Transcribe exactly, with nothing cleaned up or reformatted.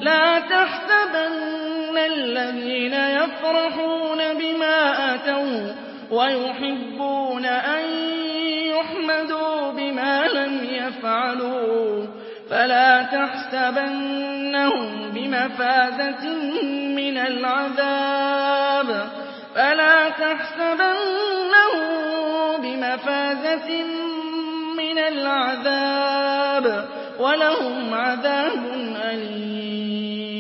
لَا تَحْسَبَنَّ الَّذِينَ يَفْرَحُونَ بِمَا أَتَوا وَيُحِبُّونَ أَن يُحْمَدُوا بِمَا لَمْ يَفْعَلُوا فَلَا تَحْسَبَنَّهُم بِمَفَازَةٍ مِّنَ الْعَذَابِ فَلَا تَحْسَبَنَّهُم بِمَفَازَةٍ مِّنَ الْعَذَابِ وَلَهُمْ عَذَابٌ أَلِيمٌ